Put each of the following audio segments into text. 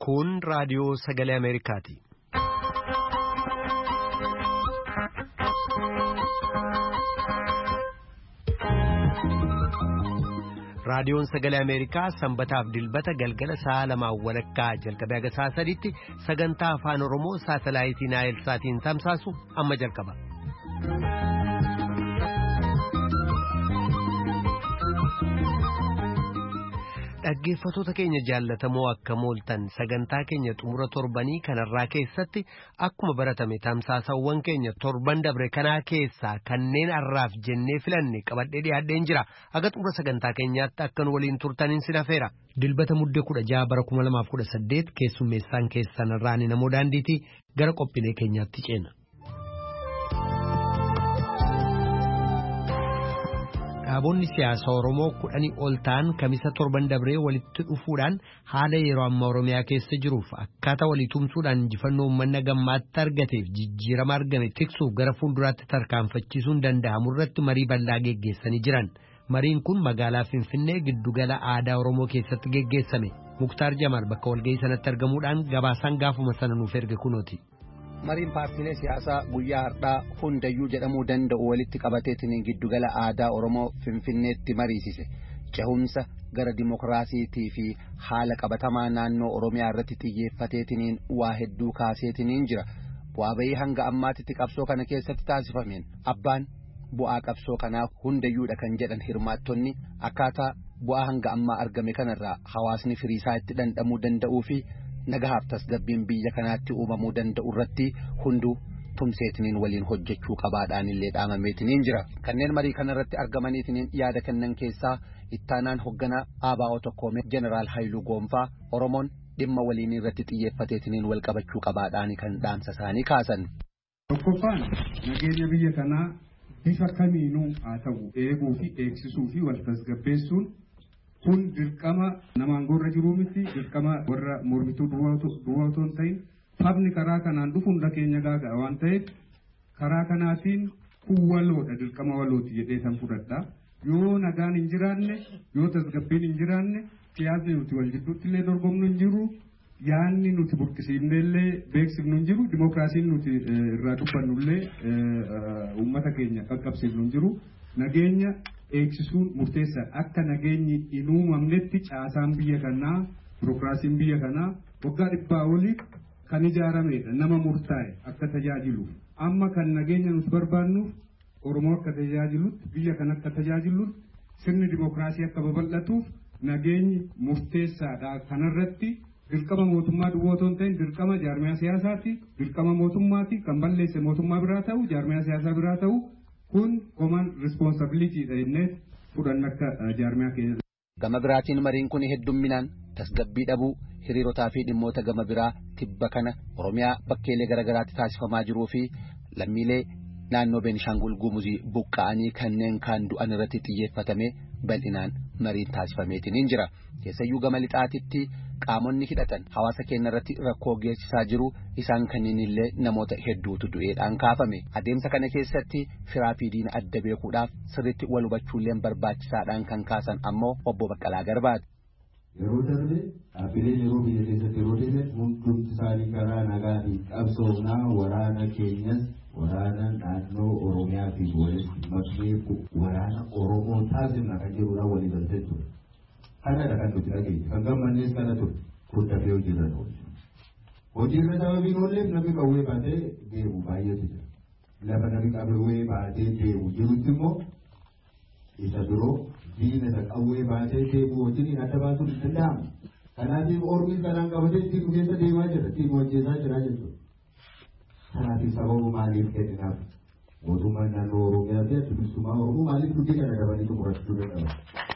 Kun raadiyoo sagalee Ameerikaati. Raadiyoon sagalee Ameerikaa sanbataaf dilbata galgala sa'a lamaan walakkaa jalqabee haga sa'a sadiitti sagantaa afaan Oromoo saatalaayitii Naayilsaatiin tamsaasu amma jalqaba. Dhaggeeffattoota keenya jaallatamoo akka mooltan sagantaa keenya xumura torbanii kanarraa keessatti akkuma baratame tamsaasawwan keenya torban dabre kanaa keessaa kanneen har'aaf jennee filanne qabadhee dhiyaadheen jira. Haga xumura sagantaa keenyaatti akkan waliin turtaniin sin hafeera. Dilbata muddee 16 bara 2018 keessummeessaan keessanirraa ni namoo daandiitii gara qophiilee keenyaatti ceena. Dhaabonni siyaasa Oromoo 10 ol ta'an kamisa torban dabree walitti dhufuudhaan haala yeroo ammaa Oromiyaa keessa jiruuf akkaataa walii tumsuudhaan injifannoo uummanna gammaatti argateef jijjiirama argame tiksuuf gara fuulduraatti tarkaanfachiisuun danda'amu irratti marii bal'aa geggeessanii jiran. Mariin kun magaalaa Finfinnee giddugala aadaa Oromoo keessatti geggeessame. Muktaar Jamaal bakka walga'ii sanatti argamuudhaan gabaasaan gaafuma sana nuuf erge kunooti. Mariin paartiilee siyaasaa guyyaa har'aa hundayyuu jedhamuu danda'u walitti qabateetiin giddugala aadaa Oromoo Finfinneetti mariisise. Cehumsa gara dimokiraasiitii fi haala qabatamaa naannoo Oromiyaa irratti xiyyeeffateetiin waa hedduu kaaseetiin jira. Bu'aa bahii hanga ammaatitti qabsoo kana keessatti taasifameen abbaan bu'aa qabsoo kanaa hundayyuudha kan jedhan hirmaattonni akkaataa bu'aa hanga ammaa argame kanarraa hawaasni firiisaa itti dhandhamuu danda'uu fi nagahaaf tasgabbiin biyya kanaatti uumamuu danda'u irratti hunduu tumseetiniin waliin hojjechuu qabaadhaan illee dhaamameetiniin jira. Kanneen marii kanarratti argamaniitiniin yaada kennan keessaa ittaanaan hoogganaa ABO tokkoomee Jeneraal Haayiluu Goonfaa Oromoon dhimma waliin irratti xiyyeeffateetiniin wal qabachuu qabaadhaan kan dhaamsa isaanii kaasan. Tokkoffaan nageenya biyya kanaa bifa kamiinuu haa ta'u eeguu fi eegsisuu fi wal tasgabbeessuun kun dirqama namaan gorra jiruu miti dirqama warra mormituu duwwaa otoo hin ta'in fabni karaa kanaan dhufu hunda keenya gaaga'a waan ta'eef karaa kanaatiin kun waloodha dirqama walooti jedhee san fudhadha. Yoo nagaan hin jiraanne yoo tasgabbiin hin jiraanne siyaasni nuti wal jidduutti illee dorgomnu hin jiru yaanni nuti burqisiifne illee beeksifnu hin jiru dimokiraasiin nuti irraa dubbannu illee uummata keenya qaqqabsiifnu hin jiru nageenya eegsisuun murteessaa akka nageenyi hin uumamnetti caasaan biyya kanaa birokiraasiin biyya kanaa waggaa 100 oliif kan ijaaramedha nama murtaa'e akka tajaajiluuf amma kan nageenya nuti barbaannuuf Oromoo akka tajaajilutti biyya kan akka tajaajilutti sirni dimokiraasii akka babal'atuuf nageenyi murteessaadha kanarratti dirqama mootummaa duwwaa otoo hin ta'in dirqama jaarmiyaa siyaasaati dirqama mootummaati kan balleesse mootummaa biraa ta'u jaarmiyaa siyaasaa biraa ta'u kun common responsibility dha jennee fudhanna akka jaarmiyaa keenya. Gama biraatiin mariin kun heddumminaan tasgabbii dhabuu hiriirotaa fi dhimmoota gama biraa tibba kana Oromiyaa bakkeelee garaagaraatti taasifamaa jiruu fi lammiilee naannoo Beenishaangul Gumuzii buqqa'anii kanneen kaan du'an irratti xiyyeeffatame bal'inaan mariin taasifameetiin jira. Keessayyuu gama lixaatitti qaamonni hidhatan hawaasa keenya irratti rakkoo geessisaa jiru isaan kanneen illee namoota hedduutu du'eedhaan kaafame. Adeemsa kana keessatti firaa fi diina adda beekuudhaaf sirriitti wal hubachuulleen barbaachisaadhaan kan kaasan ammoo obbo Baqqalaa Garbaati. Yeroo darbe dhaabbileen yeroo biyya keessatti yeroo deeman hundumti isaanii karaa nagaa fi qabsoomnaa waraana keenyas waraana naannoo Oromiyaa fi walitti maknee waraana Oromoo taasifna kan jedhuudhaan walii galtee ture. Kanadha kan nuti dhageesse kan gammannees kana ture kun dafee hojiirra oolche. Hojiirra sababiin oolleef namni qawwee baatee deemu baay'eetu jira. Lafa namni qawwee baatee deemu jirutti immoo isa biroo diina isa qawwee baatee deemu wajjin adda baasuun hin danda'amu. Kanaatiif ormi kanaan qabatee ittiin keessa deemaa jira ittiin hojjetaa jira jechuudha. Kanaatiif sababa maaliif kenninaaf mootummaan naannoo Oromiyaa fi bilisummaa Oromoo maaliif dubbii kana dabanii xumurachuu danda'u?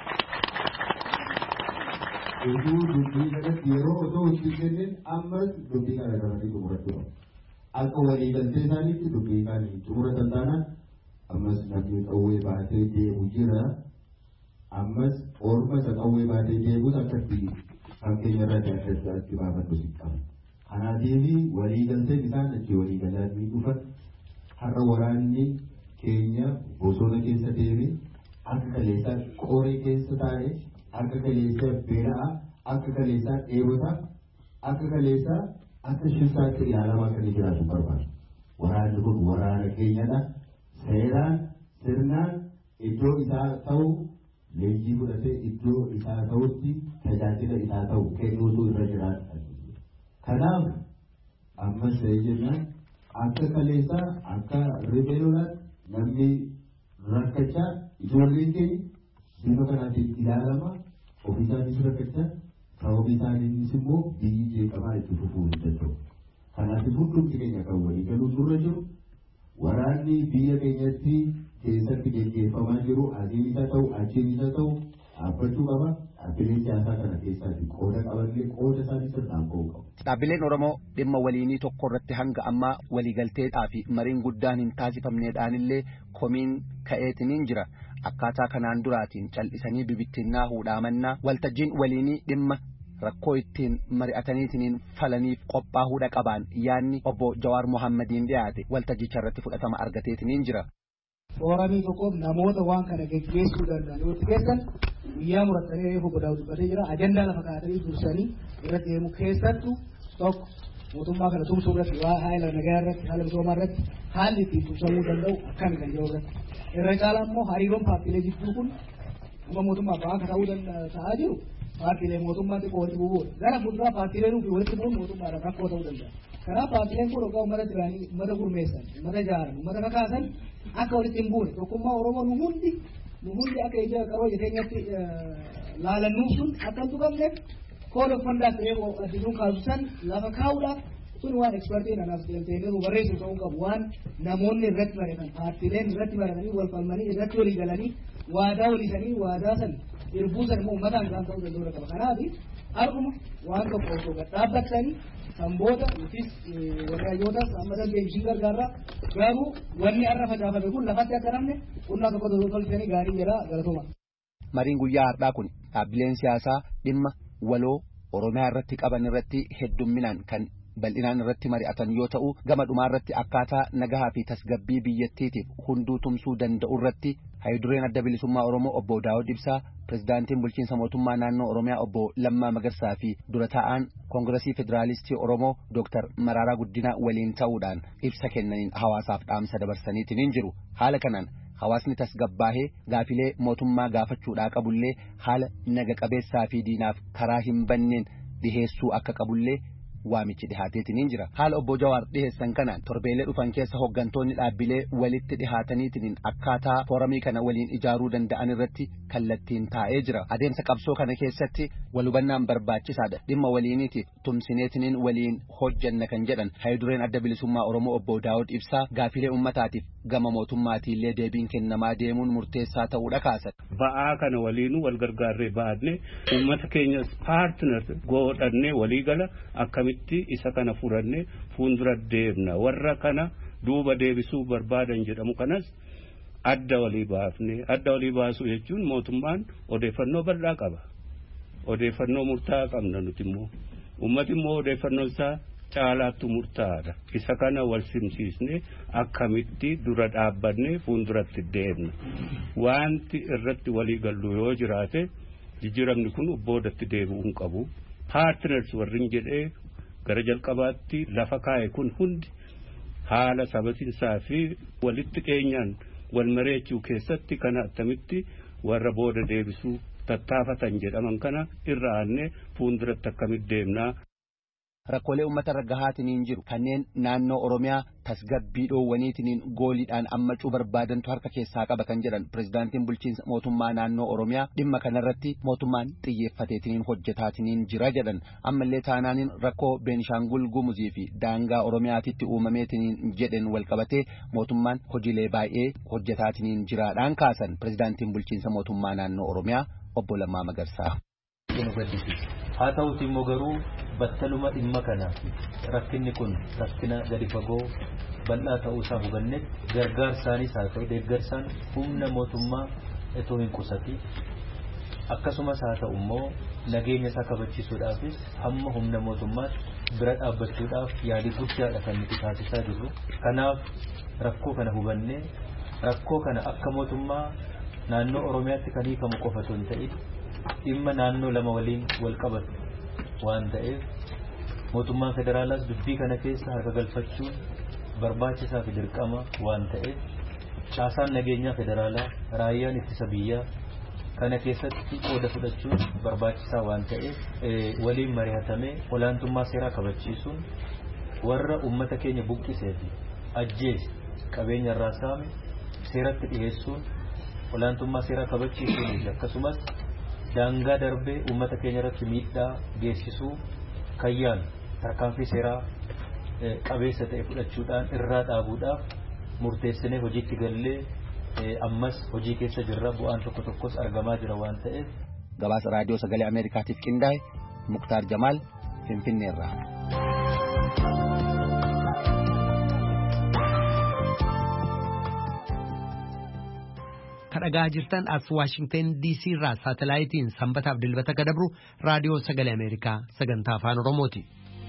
Iddoo dubbii kanatti yeroo otoo itti kennin ammas dubbii kana dabanii xumurachuu qabu. Akka waliigaltee isaaniitti dubbii kana xumuratan taanaan ammas namni qawwee baatee deemu jira. Ammas orma isa qawwee baatee deemus akkatti fakkeenya irratti adda addaatti baafadhu si qaba. Kanaatiif waliigalteen isaan achi waliigalanii dhufan har'a waraanni keenya bosona keessa deeme akka kaleessaa qoree keessa taa'e akka kaleessaa beelaa akka kaleessaa dheebotaa akka kaleessaa akka shiftaatti ilaalamaa kan jiraatu barbaadu. Waraanni kun waraana keenyadha. Seeraan sirnaan iddoo isaa ta'u leenjii fudhatee iddoo isaa ta'utti tajaajila isaa ta'u kennuutu irra jiraata. Kanaaf ammas ta'ee jennaan akka kaleessaa akka ribeeloodhaan namni rakkachaa ijoolleen keenya bifa kanaatiin ilaalama ofiisaanis rakkachaa sababii isaaniinis immoo biyyi jeeqamaa itti fufuu hin danda'u. Kanaaf hundumti keenya kan walii galuun nurra jiru waraanni biyya keenyatti keessatti gaggeeffamaa jiru asiin isa ta'u achiin isa ta'u dhaabbachuu qaba. Dhaabbileen siyaasaa kana keessaatti qooda qabanillee qooda isaanii sirnaan ba'uu qabu. Dhaabbileen Oromoo dhimma waliinii tokko irratti hanga ammaa waliigalteedhaa fi mariin guddaan hin taasifamneedhaanillee komiin ka'eetiniin jira. Akkaataa kanaan duraatiin cal'isanii bibittinnaa huudhaamannaa waltajjiin waliinii dhimma rakkoo ittiin mari'ataniitiniin falaniif qophaa'uudha qabaan yaanni obbo Jawaar Mohammadiin dhiyaate waltajjicha irratti fudhatama argateetiniin jira. Fooramii tokkoof namoota waan kana geggeessuu danda'an yoo keessan guyyaa murattanii reefu godhaa dubbatee jira. Ajandaa lafa kaa'atanii dursanii irra deemu keessattuu tokko mootummaa kana tumsuu irratti waa haala nagaa irratti haala misoomaa irratti haalli ittiin tumsamuu danda'u akkami kan jiru irratti. Irra caalaa immoo hariiroon paartiilee jidduu kun amma mootummaa akka ta'uu ta'aa jiru paartiilee mootummaa xiqqoo walitti bu'uudha. Gara fuulduraa paartiilee nuuf walitti bu'uun mootummaadhaan rakkoo ta'uu danda'a. Kanaaf paartiileen kun hoggaa uummata jiraanii uummata gurmeessan uummata jaaran uummata kakaasan akka walitti hin buune tokkummaa Oromoo nu hundi akka ija qaroo jireenyatti laalannuuf sun akka hin tuqamneef kooda uffannaa firee addisuun kaasusan lafa kaa'uudhaaf sun waan ekspertiin anaaf seenteenii nu barreessu ta'uu qabu waan namoonni irratti baratan paartiileen irratti baratanii wal falmanii irratti walii galanii waadaa waliisanii waadaa san irbuu san immoo uummataan isaan ta'uu danda'u qaba. Kanaaf har'uma waan tokko osoo gad dhaabbatanii sanboota yookiis warraayyotas amma dandeebisii gargaarraa garuu wanni har'a facaafame kun lafatti akka namne qonnaa tokko tolchanii gaarii jedha galatuma. Mariin guyyaa har'aa kun dhaabbileen siyaasaa dhimma waloo Oromiyaa irratti qaban irratti heddumminaan kan bal'inaan irratti mari'atan yoo ta'u gama dhumaa irratti akkaataa nagahaa fi tasgabbii biyyattiitiif hunduu tumsuu danda'u irratti hayidureen adda bilisummaa Oromoo obbo Daawud Ibsaa pirezidaantiin bulchiinsa mootummaa naannoo Oromiyaa obbo Lammaa Magarsaa fi dura taa'aan koongiresii federaalistii Oromoo Dr. Maraaraa Guddinaa waliin ta'uudhaan ibsa kennaniin hawaasaaf dhaamsa dabarsaniitiin jiru. Haala kanaan hawaasni tasgabbaahee gaafilee mootummaa gaafachuudhaa qabullee haala naga qabeessaa fi diinaaf karaa hin banneen dhiheessuu akka qabullee waamichi dhihaateetiin jira. Haala obbo Jawaar dhiheessan kanaan torbeelee dhufan keessa hooggantoonni dhaabbilee walitti dhihaataniitiin akkaataa fooramii kana waliin ijaaruu danda'an irratti kallattiin taa'ee jira. Adeemsa qabsoo kana keessatti walhubannaan barbaachisaadha. Dhimma waliiniitiif tumsineetiin waliin hojjanna kan jedhan hayidureen adda bilisummaa Oromoo obbo Daawud Ibsaa gaafilee uummataatiif gama mootummaatiillee deebiin kennamaa deemuun murteessaa ta'uudha kaasan. Ba'aa kana waliinuu wal gargaarree baadne uummata keenya paartiner godhannee waliigala akkamitti isa kana furannee fuuldura deemna warra kana duuba deebisuu barbaadan jedhamu kanas adda walii baasuu jechuun mootummaan odeeffannoo bal'aa qaba. Odeeffannoo murtaa'aa qabna nuti immoo uummati immoo odeeffannoo isaa caalaattu murtaa'aadha. Isa kana wal simsiisne akkamitti dura dhaabbannee fuulduratti deemna. Wanti irratti walii gallu yoo jiraate jijjiiramni kun boodatti deebi'uu hin qabu. Partners warrin jedhee gara jalqabaatti lafa kaa'e kun hundi haala sabatinsaa fi walitti dhiyeenyaan wal mareechuu keessatti kana attamitti warra booda deebisuu tattaafatan jedhaman kana irra aanne fuulduratti akkamitti deemnaa. Rakkoolee uummata irra gahaatiniin jiru kanneen naannoo Oromiyaa tasgabbii dhoowwaniitiniin gooliidhaan ammacuu barbaadantu harka keessaa qaba kan jedhan pirezidaantiin bulchiinsa mootummaa naannoo Oromiyaa dhimma kanarratti mootummaan xiyyeeffateetiniin hojjetaatiniin jira jedhan ammallee taanaaniin rakkoo Beenishaangul Gumuzii fi daangaa Oromiyaatitti uumameetiniin jedhan walqabatee mootummaan hojiilee baay'ee hojjetaatiniin jiraadhaan kaasan pirezidaantiin bulchiinsa mootummaa naannoo Oromiyaa obbo Lammaa Magarsaa. Haa ta'uutii immoo garuu battaluma dhimma kana rakkinni kun rakkina gadi fagoo bal'aa ta'uu isaa hubanne gargaarsaanis haa ta'u deeggarsaan humna mootummaa itoo hin qusati akkasumas haa ta'u immoo nageenya isaa kabachiisuudhaafis hamma humna mootummaatti bira dhaabbachuudhaaf yaalii guddaadha kan nuti taasisaa jirru. Kanaaf rakkoo kana hubanne rakkoo kana akka mootummaa naannoo Oromiyaatti kan hiikamu qofatu hin ta'in dhimma naannoo lama waliin wal qabatu waan ta'eef mootummaan federaalaas dubbii kana keessa harka galfachuun barbaachisaa fi dirqama waan ta'eef caasaan nageenyaa federaalaa raayyaan ittisa biyyaa kana keessatti qooda fudhachuun barbaachisaa waan ta'eef waliin mari'atamee olaantummaa seeraa kabachiisuun warra ummata keenya buqqisee fi ajjeese qabeenya irraa saame seeratti dhiyeessuun olaantummaa seeraa kabachiisuun akkasumas daangaa darbee ummata keenya irratti miidhaa geessisuu kayyaan tarkaanfii seeraa qabeessa ta'e fudhachuudhaan irraa dhaabuudhaaf murteessinee hojiitti gallee ammas hojii keessa jirra bu'aan tokko tokkos argamaa jira waan ta'eef. Gabaasa raadiyoo sagalee Ameerikaatiif qindaa'e Muktaar Jamaal Finfinneerraa. Kadhagaa jirtan as Waashingtan DC irraa saatalaayitiin sanbataaf dilbata kadabru raadiyoo sagalee Ameerikaa sagantaa afaan Oromooti.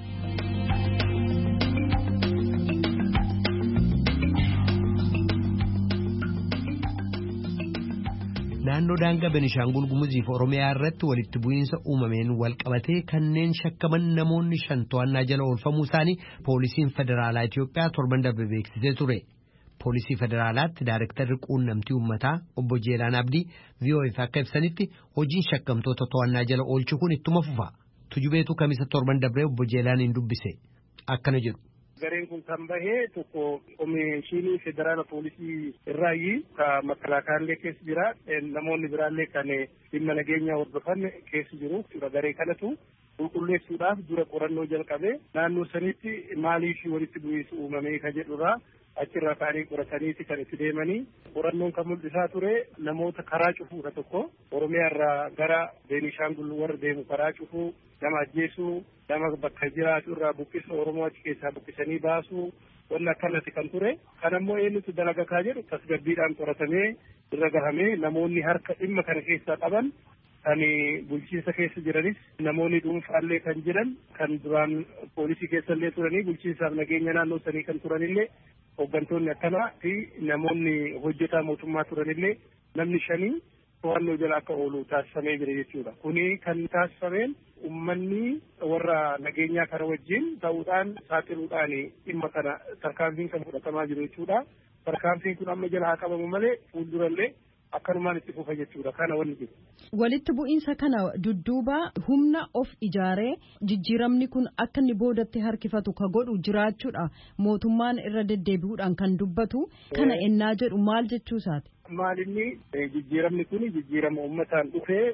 Naannoo daangaa Benishaangul Gumuzii fi Oromiyaa irratti walitti bu'iinsa uumameen wal qabatee kanneen shakkaman namoonni 5 to'annaa jala oolfamuu isaanii poolisiin federaalaa Itoophiyaa torban darbe beeksisee ture. Poolisii federaalaatti Daayirektarri Quunnamtii Uummataa obbo Jeelaan Abdii VOA'f akka ibsanitti hojiin shakkamtoota to'annaa jala oolchuu kun ittuma fufa. Tujubeetu kamisa torban dabree obbo Jeelaaniin dubbise. Akkana jedhu. Gareen kun kan bahee tokko Komishinii Federaala Poolisii irraayi ka makalaakaallee keessa jira. Namoonni biraallee kan dhimma nageenyaa hordofan keessa jiru. Garee kanatu qulqulleessuudhaaf dura qorannoo jalqabee naannoo sanitti maaliif walitti bu'iinsi uumamee ka jedhurraa achirraa ka'anii qorataniiti kan itti deemanii qorannoon kan mul'isaa ture namoota karaa cufuudha tokko Oromiyaarraa gara Beenishaangul warra deemu karaa cufuu nama ajjeesuu nama bakka jiraatu irraa buqqisa Oromoo achi keessaa buqqisanii baasuu wanna akkanatti kan ture kan ammoo eenyutu dalagakaa jedhu tasgabbiidhaan qoratamee irra gahamee namoonni harka dhimma kana keessaa qaban kan bulchiinsa keessa jiranis namoonni dhuunfaallee kan jiran kan duraan poolisii keessallee turanii bulchiinsaaf nageenya naannoo sanii kan turanillee hooggantoonni akkanaa fi namoonni hojjetaa mootummaa turanillee namni 5 to'annoo jala akka oolu taasifamee jira jechuudha. Kuni kan taasifameen ummanni warra nageenyaa kana wajjin ta'uudhaan saaxiluudhaan dhimma kana tarkaanfiin kan fudhatamaa jiru jechuudha. Tarkaanfiin kun amma jala haa qabamu malee fuuldurallee akkanumaan itti fufa jechuudha kana wanni jiru. Walitti bu'iinsa kana dudduuba humna of ijaaree jijjiiramni kun akka inni boodatti harkifatu ka godhu jiraachuudha mootummaan irra deddeebi'uudhaan kan dubbatu kana ennaa jedhu maal jechuusaati. Maalinni jijjiiramni kun jijjiirama uummataan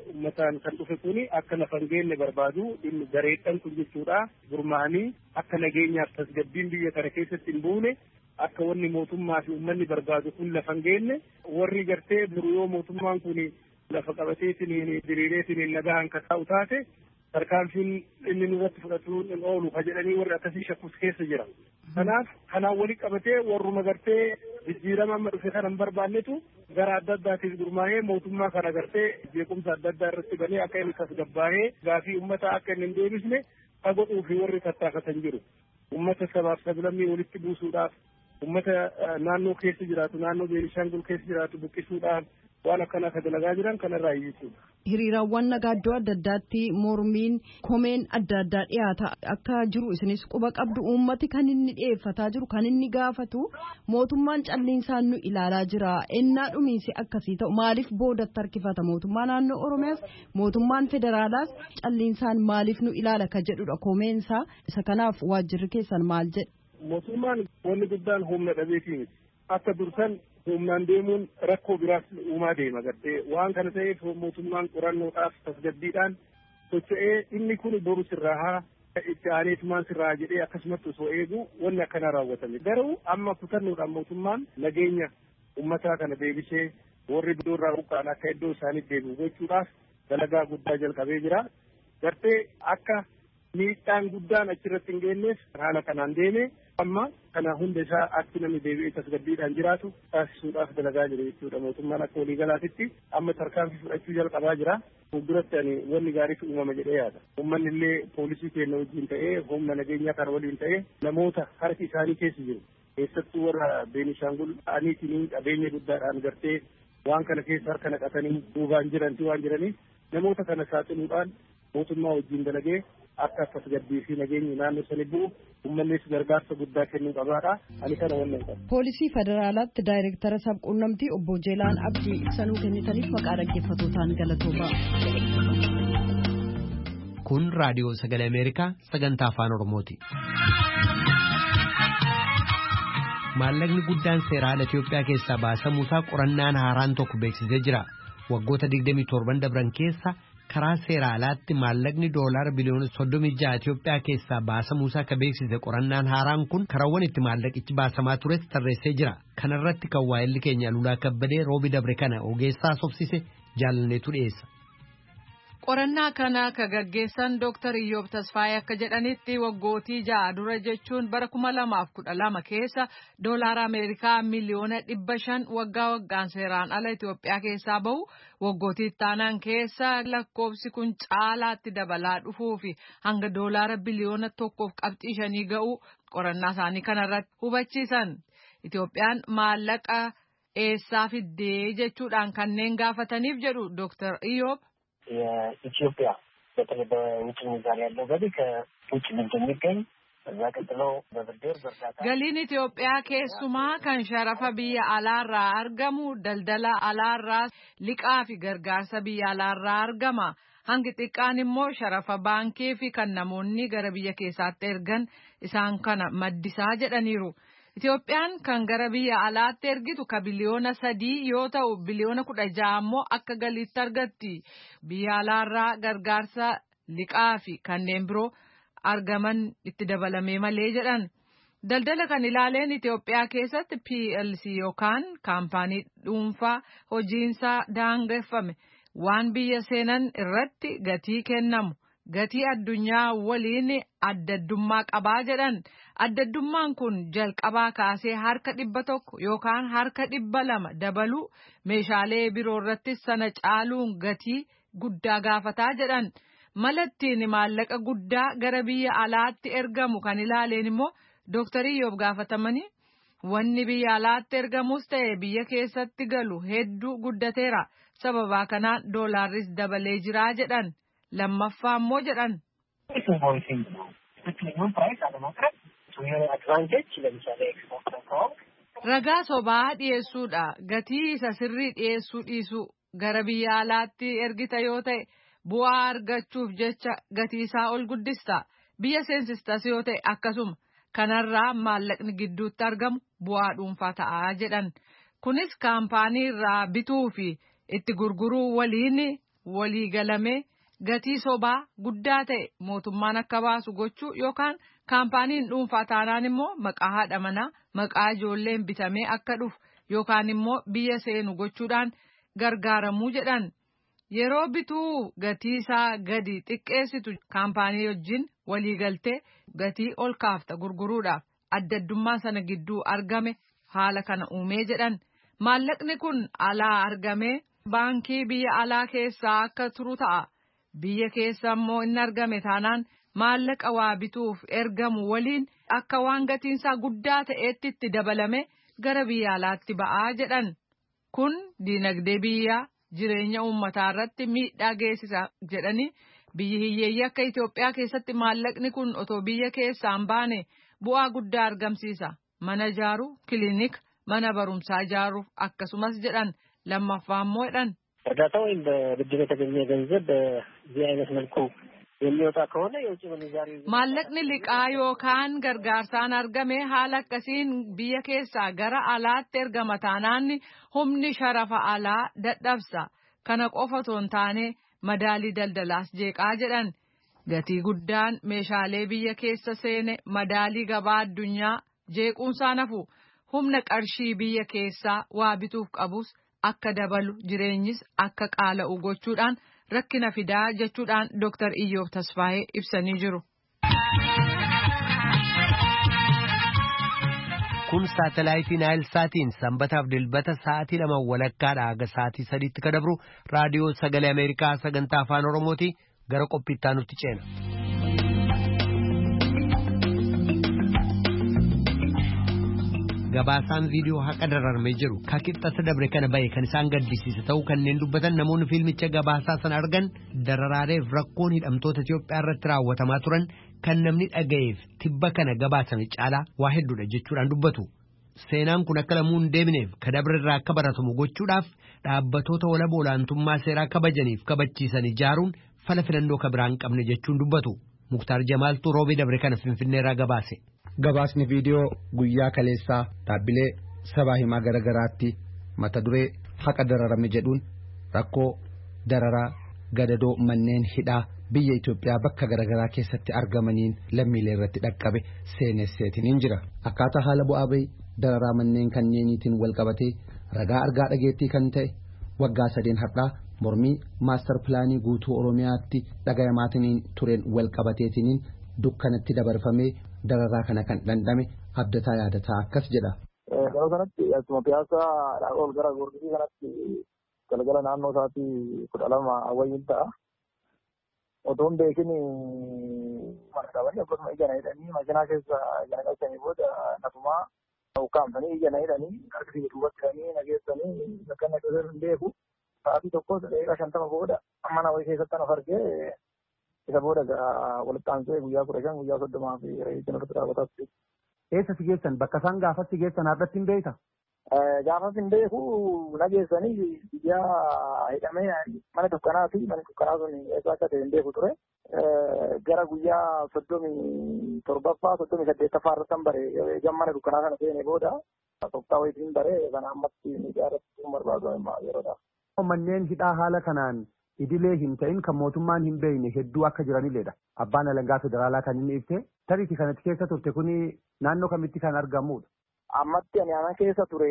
kan dhufe kun akka lafa hin geenye barbaadu dhimmi gareedhaan kun jechuudha gurmaa'anii akka nageenyaaf tasgabbiin biyya kana keessatti hin buune akka wanni mootummaa fi uummanni barbaadu kun lafa hin geenye warri gartee biru yoo mootummaan kun lafa qabateetiin diriireetiin nagaan kan taa'u taate tarkaanfiin inni nurratti fudhatuun hin oolu ka jedhanii warri akkasii shakkus keessa jira. Kanaaf kanaan walitti qabatee warruma gartee jijjiirama amma dhufe kana hin barbaannetu gara adda addaatiif gurmaa'ee mootummaa kana gartee jeequmsa adda addaa irratti banee akka inni tasgabbaa'ee gaafii uummataa akka inni hin deebisne ka godhuu fi warri tattaafatan jiru. Uummata sabaaf sablammii walitti buusuudhaaf ummata naannoo keessa jiraatu naannoo Beenishaangul keessa jiraatu buqqisuudhaan waan akkana ka dalagaa jiran kanarraa jechuudha. Hiriiraawwan nagaaddoo adda addaatti mormiin komeen adda addaa dhiyaata akka jiru isinis quba qabdu uummati kan inni dhiyeeffataa jiru kan inni gaafatu mootummaan calliinsaan nu ilaalaa jira ennaa dhumiinsi akkasii ta'u maaliif boodatti harkifata mootummaa naannoo Oromiyaas mootummaan federaalaas calliinsaan maaliif nu ilaala ka jedhudha komeensaa isa kanaaf waajjirri keessan maal jedha. Mootummaan wanni guddaan humna dhabeetii miti. Akka dursan humnaan deemuun rakkoo biraas uumaa deema gartee waan kana ta'eef mootummaan qorannoodhaaf tasgabbiidhaan socho'ee inni kun boru sirraa haa itti aaneetumaan sirraa jedhee akkasumatti osoo eegu wanni akkana raawwatame. Garuu amma kutannoodhaan mootummaan nageenya uummataa kana deebisee warri biddoorraa buqqa'an akka iddoo isaaniitti deebi'u gochuudhaaf dalagaa guddaa jalqabee jira. Gartee akka miidhaan guddaan achirratti hin geenyeef haala kanaan deeme amma kana hunda isaa akka namni deebi'ee tasgabbiidhaan jiraatu taasisuudhaaf dalagaa jira jechuudha. Mootummaan akka waliigalaatitti amma tarkaanfii fudhachuu jalqabaa jira. Fuulduratti ani wanni gaariitu uumama jedhee yaada. Uummanni illee poolisii keenya wajjin ta'ee humna nageenyaa kana waliin ta'ee namoota harki isaanii keessa jiru. Keessattuu warra Beenishaangul aniitiin qabeenya guddaadhaan gartee waan kana keessa harka naqatanii duubaan jiranti waan jiraniif namoota kana saaxiluudhaan mootummaa wajjin dalagee akka tasgabbii fi nageenyi naannoo sani bu'u uummannis gargaarsa guddaa kennuu qabaadha. Ani kana wannan qaba. Poolisii Federaalaatti Daayireektara Sabquunnamtii Obbo Jeelaan Abdii ibsanuu kennitaniif maqaa dhaggeeffatootaan galatooma. Kun raadiyoo Sagalee Ameerikaa sagantaa afaan Oromooti. Maallaqni guddaan seeraan Itoophiyaa keessaa baasamuusaa qorannaan haaraan tokko beeksisee jira. Waggoota 27 dabran keessa karaa seeraalaatti maallaqni doolaara biliyoona 36 Itoophiyaa keessaa baasamuusaa akka beeksise qorannaan haaraan kun karaawwan itti maallaqichi baasamaa tures tarreessee jira. Kanarratti kan waa'elli keenya Lulaa Kabbadee roobi dabre kana ogeessaa sobsise jaalanneetu dhiyeessa. Qorannaa kana ka gaggeessan Dr. Iyyoob Tasfaayee akka jedhanitti waggootii 6 dura jechuun bara 2012 keessa doolaara Ameerikaa miliyoona 500 waggaan seeraan ala Itoophiyaa keessaa bahu waggootii taanaan keessa lakkoofsi kun caalaatti dabalaa dhufuu fi hanga doolaara biliyoona 1.5 ga'u qorannaa isaanii kanarratti hubachiisan. Itoophiyaan maallaqa eessaa fiddee jechuudhaan kanneen gaafataniif jedhu Dr. Iyyoob. የኢትዮጵያ በተለይ በውጭ ምንዛሪ ያለው ገቢ ከውጭ ምንጭ የሚገኝ እዛ ቀጥሎ በብድር በእርዳታ ገሊን ኢትዮጵያ keessumaa kan sharafa biyya alaarraa argamu daldala alaarraa liqaa fi gargaarsa biyya alaarraa argama. Hangi xiqqaan immoo sharafa baankii fi kan namoonni gara biyya keessaatti ergan isaan kana maddisaa jedhaniiru. Itoophiyaan kan gara biyya alaatti ergitu ka biliyoona 3 yoo ta'u biliyoona 16 ammoo akka galiitti argatti. Biyya alaarraa gargaarsa liqaa fi kanneen biroo argaman itti dabalamee malee jedhan. Daldala kan ilaaleen Itoophiyaa keessatti PLC yookaan kaampaanii dhuunfaa hojiinsaa daangeffame waan biyya seenan irratti gatii kennamu. Gatii addunyaa waliin addaddummaa qabaa jedhan. Addaddummaan kun jalqabaa kaasee harka 100 yookaan harka 200 dabalu meeshaalee biroo irratti sana caaluun gatii guddaa gaafataa jedhan. Malattiin maallaqa guddaa gara biyya alaatti ergamu kan ilaaleen immoo Dr. Iyyoob gaafatamanii wanni biyya alaatti ergamus ta'e biyya keessatti galu hedduu guddateera. Sababaa kanaan doolaarris dabalee jiraa jedhan. Lammaffaa immoo jedhan. Ragaa sobaa dhiyeessuudha. Gatii isa sirrii dhiyeessuu dhiisuu gara biyya alaatti ergita yoo ta'e bu'aa argachuuf jecha gatii isaa ol guddista. Biyya seensistas yoo ta'e akkasuma kanarraa maallaqni gidduutti argamu bu'aa dhuunfaa ta'aa jedhan. Kunis kaampaanii irraa bituu fi itti gurguruu waliin walii galamee gatii sobaa guddaa ta'e mootummaan akka baasu gochuu yookaan kaampaaniin dhuunfaa taanaan immoo maqaa haadha manaa maqaa ijoolleen bitamee akka dhufu yookaan immoo biyya seenu gochuudhaan gargaaramuu jedhan. Yeroo bituu gatii isaa gadi xiqqeessitu kaampaanii wajjin walii galtee gatii ol kaafta gurguruudhaaf addaddummaa sana gidduu argame haala kana uumee jedhan. Maallaqni kun alaa argamee baankii biyya alaa keessaa akka turu ta'a. Biyya keessa immoo inni argame taanaan maallaqa waa bituuf ergamu waliin akka waan gatiinsaa guddaa ta'etti itti dabalame gara biyya alaatti ba'aa jedhan. Kun diinagdee biyyaa jireenya uummataa irratti miidhaa geessisa jedhanii biyyi hiyyeeyyii akka Itoophiyaa keessatti maallaqni kun otoo biyya keessaan baane bu'aa guddaa argamsiisa. Mana ijaaruu, kiliinika, mana barumsaa ijaaruuf akkasumas jedhan. Lammaffaa immoo jedhan. እርዳታ ወይም በብድር የተገኘ ገንዘብ በዚህ አይነት መልኩ የሚወጣ ከሆነ የውጭ ምንዛሪ maallaqni liqaa yookaan gargaarsaan argame haala akkasiin biyya keessaa gara alaatti ergama taanaan humni sharafa alaa dadhabsa. Kana qofa otoo hin taane madaalii daldalaas jeeqaa jedhan. Gatii guddaan meeshaalee biyya keessa seene madaalii gabaa addunyaa jeequunsaa nafu humna qarshii biyya keessaa waa bituuf qabus akka dabalu jireenyis akka qaala'u gochuudhaan rakkina fidaa jechuudhaan Dr. Iyyoob Tasfaayee ibsanii jiru. Kun saatalaayitii Naayilsaatiin sanbataaf dilbata sa'aatii 2:00 hanga sa'aatii 3tti kan dabru raadiyoo Sagalee Ameerikaa sagantaa afaan Oromooti gara qophiittaa nutti ceena. gabaasaan viidiyoo haqa dararamee jiru ka qixxata dabre kana bahe kan isaan gaddisiise ta'uu kanneen dubbatan namoonni fiilmicha gabaasaa sana argan dararaareef rakkoon hidhamtoota Itiyoophiyaa irratti raawwatamaa turan kan namni dhaga'eef tibba kana gabaasame caalaa waa hedduudha jechuudhaan dubbatu. Seenaan kun akka lamuu hin deebineef ka dabre irraa akka baratamu gochuudhaaf dhaabbatoota walaba olaantummaa seeraa kabajaniif kabachiisan ijaaruun fala filannoo ka biraan qabne jechuun dubbatu. Muktaar Jamaaltuu roobii dabre kana Finfinneerraa gabaase. Gabaasni viidiyoo guyyaa kaleessaa dhaabbilee sabaa himaa garaagaraatti mata duree haqa dararame jedhuun rakkoo dararaa gadadoo manneen hidhaa biyya Itoophiyaa bakka garaagaraa keessatti argamaniin lammiilee irratti dhaqqabe seenesseetiin jira. Akkaataa haala bu'aa bahii dararaa manneen kanneeniitiin wal qabatee ragaa argaa dhageettii kan ta'e waggaa 3 har'aa mormii maastar pilaanii guutuu Oromiyaatti dhagayamaatiin tureen wal qabateetiin dukkanatti dabarfamee dararaa kana kan dhandhame abdataa yaadataa akkas jedha. Yeroo kanatti akkuma piyaasaa ol gara gurgurtii kanatti galgala naannoo isaatii 12 wayyiin ta'a. Otoo hin beekin mana qabanii akkasuma ija na hidhanii makiinaa keessa ija na galchanii booda nafumaa ukkaamsanii ija na hidhanii harkisii duubatti hidhanii na geessanii bakka na keessatti hin beeku. Sa'aatii tokkos daqiiqaa 50 booda mana wayii keessatti na argee isa booda walitti aansee guyyaa 15 guyyaa 30 fi reetiin irratti raawwataatti. Eessa si geessan bakka isaan gaafatti geessan har'atti hin beekta? Gaafas hin beeku na geessanii biyyaa hidhamee mana dukkanaa fi mana dukkanaa sun eessa akka ta'e hin beeku ture. Gara guyyaa 37ffaa 38ffaa irratti bare gammana dukkanaa kana seenee booda tokkaa wayitiin bare kana ammatti miidiyaa irratti barbaadu yeroodhaaf. Manneen hidhaa haala kanaan idilee hin ta'in kan mootummaan hin beekne hedduu akka jiranilleedha. Abbaan alangaa federaalaa kan inni ibse tarii kanatti keessa turte kuni naannoo kamitti kan argamudha. Ammatti ani ana keessa ture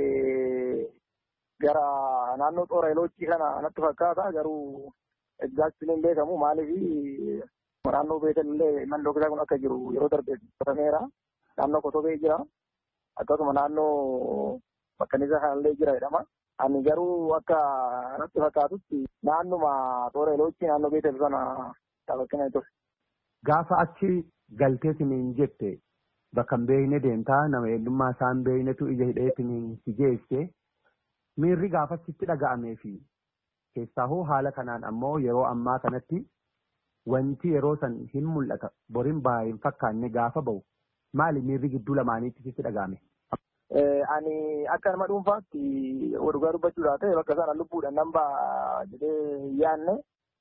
gara naannoo Xooreeloochii kana natti fakkaata garuu egzaaktiin hin beekamu maaliif naannoo beekallee mandoo isaa kun akka jiru yeroo darbe fatameera. Naannoo Kotobee jira akkasuma naannoo Makkanisa kanallee jira jedhama. Ani garuu akka natti fakkaatutti naannuma Xooreeloochii naannoo beekallee sana taphachaa ture. Gaafa achi galteetiin jette bakka hin beekne deemtaa nama eenyummaa isaa hin beeknetu ija hidheetiin si geesse miirri gaafa sitti dhaga'amee fi keessaa hoo haala kanaan ammoo yeroo ammaa kanatti wanti yeroo san hin mul'ata boriin baay'ee hin fakkaanne gaafa ba'u maali miirri gidduu lamaaniitti sitti dhaga'ame. Ani akka nama dhuunfaatti dhugaa dubbachuudhaa ta'e bakka sana lubbuudhaan nan ba'a jedhee yaanne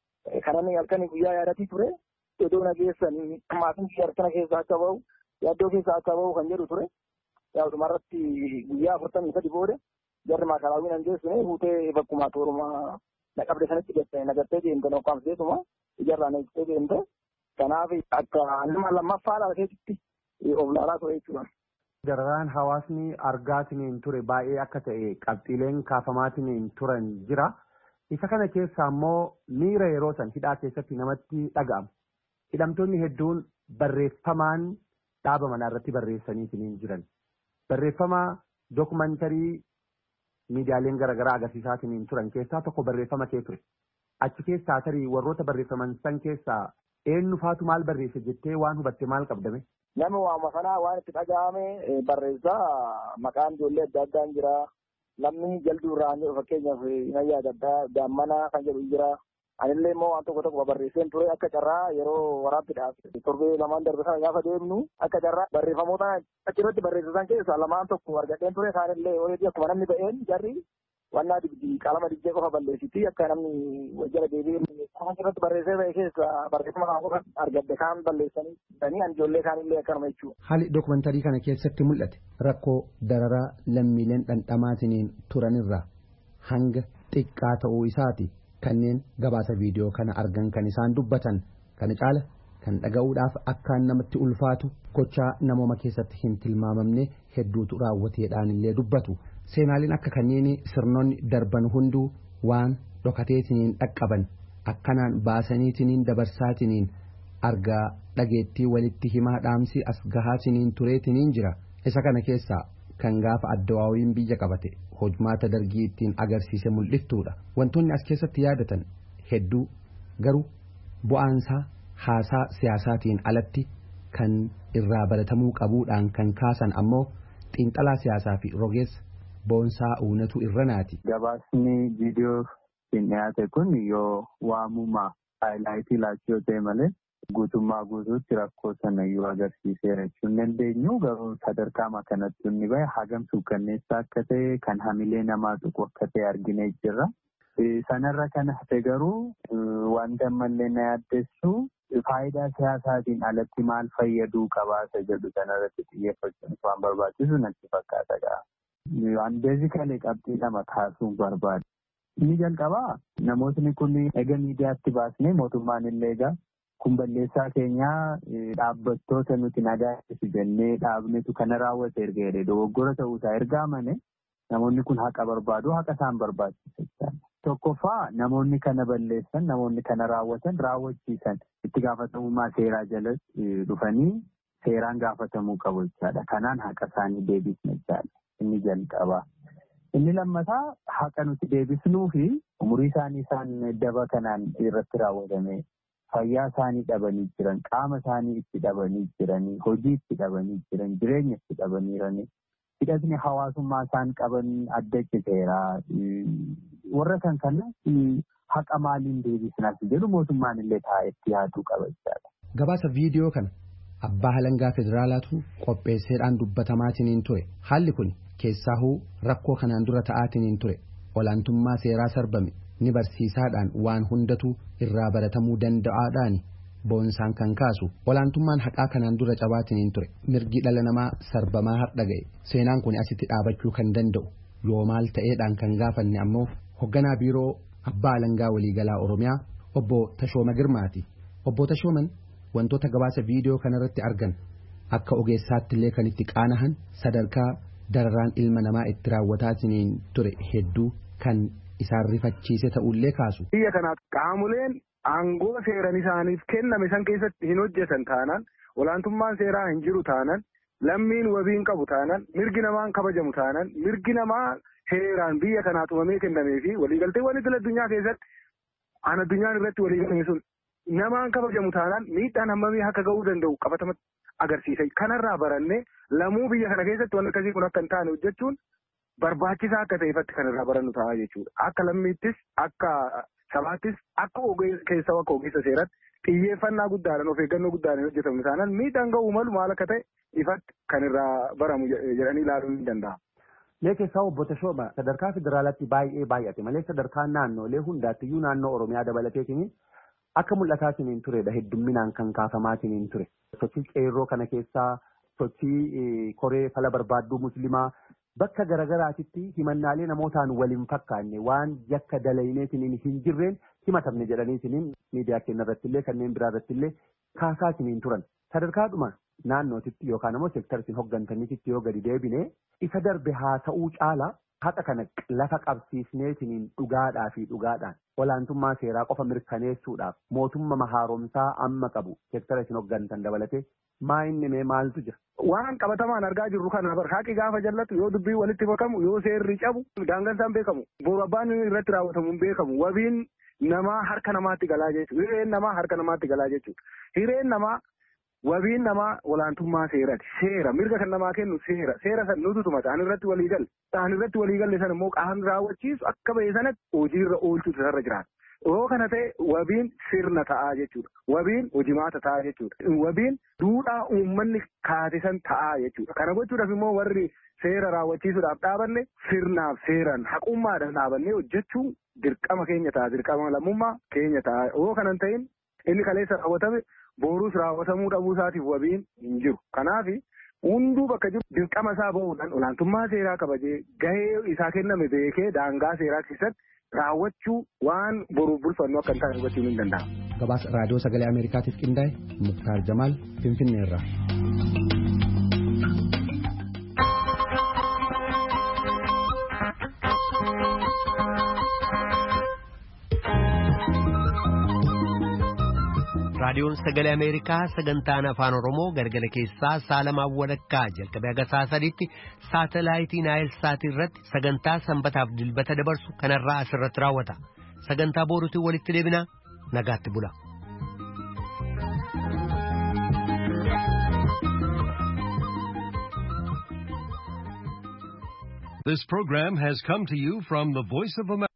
kanan halkanii guyyaa yaadatii ture iddoo na geessanii maatiin harkana keessaa akka ba'u yaaddoo keessaa akka ba'u kan jedhu ture. Yaa dhumarratti guyyaa 43 booda jarri maakalaawii nan geessine fuutee bakkuma tooruma na qabde sanatti geessine nagattee deemte na qaamseetuma ijarraa na ibsitee deemte. Kanaaf akka nama lammaffaa laalkeetitti of laalaa ture jechuudha. Dararaan hawaasni argaatiin ture baay'ee akka ta'e qabxiileen kaafamaatiin turan jira. Isa kana keessa ammoo miira yeroo san hidhaa keessatti namatti dhaga'amu. Hidhamtoonni hedduun barreeffamaan dhaaba manaa irratti barreessaniitiin jiran. Barreeffama dookumantarii miidiyaaleen garaagaraa agarsiisaatiin turan keessaa tokko barreeffama kee ture. Achi keessaa tarii warroota barreeffaman san keessaa eenyu faatu maal barreesse jettee waan hubatte maal qabdame? Nama waama sanaa waan itti dhaga'ame barreessaa maqaan ijoollee adda addaan jira. Lamni jalduu irraa fakkeenyaaf nayyaa adda addaa daammana kan jedhu jira. Anillee immoo waan tokko tokko barreesseen ture akka carraa yeroo waraabbiidhaaf torbee lamaan darbe sana gaafa deemnu akka carraa barreeffamoota achirratti barreessisan keessaa lamaan tokko argadheen ture isaanillee oreedii akkuma namni ba'een jarri wannaa dibdii qalama dijjee qofa balleessiti akka namni wajjala deebi'ee achirratti barreessee ba'e keessa barreeffama kana qofa argadde kaan balleessanii ani ijoollee kaanillee akkanuma jechuudha. Haalli dookumantarii kana keessatti mul'ate rakkoo dararaa lammiileen dhandhamaatiin turanirraa hanga xiqqaa ta'uu isaati. Kanneen gabaasa viidiyoo kana argan kan isaan dubbatan kana caala kan dhaga'uudhaaf akkaan namatti ulfaatu gochaa namooma keessatti hin tilmaamamne hedduutu raawwateedhaan illee dubbatu. Seenaaliin akka kanneen sirnoonni darban hunduu waan dhokateetiniin dhaqqaban akkanaan baasaniitiniin dabarsaatiniin argaa dhageettii walitti himaa dhaamsi as gahaatiniin tureetiniin jira. Isa kana keessaa kan gaafa addawaawiin biyya qabate hojmaata dargii ittiin agarsiise mul'iftuudha. Wantoonni as keessatti yaadatan hedduu garuu bu'aansaa haasaa siyaasaatiin alatti kan irraa baratamuu qabuudhaan kan kaasan ammoo xiinxalaa siyaasaa fi rogeessa Boonsaa Uunatu Irranaati. Gabaasni viidiyoo hin dhiyaate kun yoo waamuma haayilaayitii laachuu ta'e malee guutummaa guutuutti rakkoo sana yoo agarsiiseera jechuun dandeenyu garuu sadarkaa kanatti inni bahe hagam suukkanneessaa akka ta'e kan hamilee namaa tuqu akka ta'e arginee jirra. Sanarra kan hafe garuu wanta ammallee na yaaddessu faayidaa siyaasaatiin alatti maal fayyaduu qabaasa jedhu sanarratti xiyyeeffachuun waan barbaachisu natti fakkaata. Waan beezikalee qabxii lama kaasuun barbaada. Inni jalqabaa namootni kun egaa miidiyaatti baasnee mootummaan illee egaa kun balleessaa keenyaa dhaabbattoota nuti nagaasisu jennee dhaabnetu kana raawwate erga jedhee dogoggora ta'uusaa erga amane namoonni kun haqa barbaadu haqa isaan barbaachisa. Tokkoffaa namoonni kana balleessan namoonni kana raawwatan raawwachiisan itti gaafatamummaa seeraa jala dhufanii seeraan gaafatamuu qabu jechaadha. Kanaan haqa isaanii deebisna jechaadha. Inni jalqabaa. Inni lammataa haqa nuti deebisnuu fi umurii isaanii isaan daba kanaan irratti raawwatame fayyaa isaanii dhabanii jiran qaama isaanii itti dhabanii jiranii hojii itti dhabanii jiran jireenya itti dhabanii hidhatni hawaasummaa isaan qaban adda citeera. Warra kan kana haqa maaliin deebisnaas jedhu mootummaan illee taa'etti yaaduu qaba jechaadha. Gabaasa viidiyoo kana abbaa halangaa federaalaatu qopheesseedhaan dubbatamaatiin ture. Haalli kun keessaahuu rakkoo kanaan dura ta'aatiin ture. Olaantummaa seeraa sarbame ni barsiisaadhaan waan hundatu irraa baratamuu danda'aadhaan boonsaan kan kaasu olaantummaan haqaa kanaan dura cabaatiin ture. Mirgi dhala namaa sarbamaa har'a ga'e. Seenaan kun asitti dhaabachuu kan danda'u yoo maal ta'eedhaan kan gaafanne ammoo hoogganaa biiroo abbaa halangaa waliigalaa Oromiyaa obbo Tashooma Girmaati. Obbo Tashooman wantoota gabaasa viidiyoo kanarratti argan akka ogeessaatti illee kan itti qaanahan sadarkaa dararaan ilma namaa itti raawwataatiin ture hedduu kan isaan rifachiise ta'ullee kaasu. Biyya kanaaf qaamoleen aangoo seeran isaaniif kenname san keessatti hin hojjetan taanaan olaantummaan seeraa hin jiru taanaan lammiin wabiin qabu taanaan mirgi namaan kabajamu taanaan mirgi namaa heeraan biyya kanaa tumamee kennamee fi waliigalteewwan idil addunyaa keessatti an addunyaan irratti waliigalame sun namaan kabajamu taanaan miidhaan hammamii akka ga'uu danda'u qabatamatti agarsiisa. Kanarraa barannee lamuu biyya kana keessatti waan akkasii kun akka hin taane hojjechuun barbaachisaa akka ta'eefatti kan irraa barannu ta'a jechuudha. Akka lammiittis akka sabaattis akka keessaa akka ogeessa seeratti xiyyeeffannaa guddaadhaan of eeggannoo guddaadhaan hojjetamu taanaan miidhaan ga'uu malu maal akka ta'e ifatti kan irraa baramu jedhanii ilaaluun ni danda'ama. Keessaa obbo Tashooma sadarkaa federaalaatti baay'ee baay'ate malee sadarkaa naannoolee hundaattiyyuu naannoo Oromiyaa dabalateetiin akka mul'ataatiin turedha heddumminaan kan kaafamaatiin ture. Sochii qeerroo kana keessaa sochii koree fala barbaadduu muslimaa bakka garagaraatitti himannaalee namootaan waliin fakkaanne waan yakka dalayneetiin hin jirreen himatamne jedhaniitiin miidiyaa keenya irratti illee kanneen biraa irratti illee kaasaatiin turan. Sadarkaadhuma naannootitti yookaan immoo seektarisiin hoggantaniititti yoo gadi deebine isa darbe haa ta'uu caala haqa kana lafa qabsiisneetiin dhugaadhaan olaantummaa seeraa qofa mirkaneessuudhaaf mootummaa haaromsaa amma qabu seektarisiin hoggantan dabalatee maa inni mee maaltu jira. Waan qabatamaan argaa jirru kana haqi gaafa jallatu yoo dubbii walitti makamu yoo seerri cabu daangaan isaan beekamu boru abbaan irratti raawwatamu hin beekamu wabiin namaa harka namaatti galaa jechuudha. Hireen namaa harka namaatti galaa jechuudha. Hireen namaa wabiin namaa olaantummaa seeraati. Seera mirga kan namaa kennu seera san nutu tumata an irratti waliigalle san immoo qaamni raawwachiisu akka ba'e sanatti hojiirra oolchuutu irra jiraata. Yoo kana ta'e wabiin sirna ta'aa jechuudha. Wabiin hojimaata ta'aa jechuudha. Wabiin duudhaa uummanni kaatisan ta'aa jechuudha. Kana gochuudhaaf immoo warri seera raawwachiisuudhaaf dhaabanne sirnaaf seeran haqummaadhaan dhaabannee hojjechuun dirqama keenya ta'a. Dirqama lammummaa keenya ta'a. Yoo kanan ta'in inni kaleessa raawwatame boruus raawwatamuu dhabuu isaatiif wabiin hin jiru. Kanaaf hunduu bakka jiru dirqama isaa bahuudhaan olaantummaa seeraa kabajee gahee isaa kenname beekee daangaa seeraa keessatti raawwachuu waan boruuf bulfannu akka hin taane hubachuun hin danda'amu. Gabaasa raadiyoo sagalee Ameerikaatiif qindaa'e Muktaar Jamaal Finfinneerraa. raadiyoon sagalee Ameerikaa sagantaan afaan Oromoo galgala keessaa saalamaa walakkaa jalqabee haga sa'a sadiitti saatalaayitii Naayil Saatii irratti sagantaa sanbataaf dilbata dabarsu kanarraa asirratti raawwata. Sagantaa booruutiin walitti deebinaa nagaatti bula. This program has come to you from the Voice of America.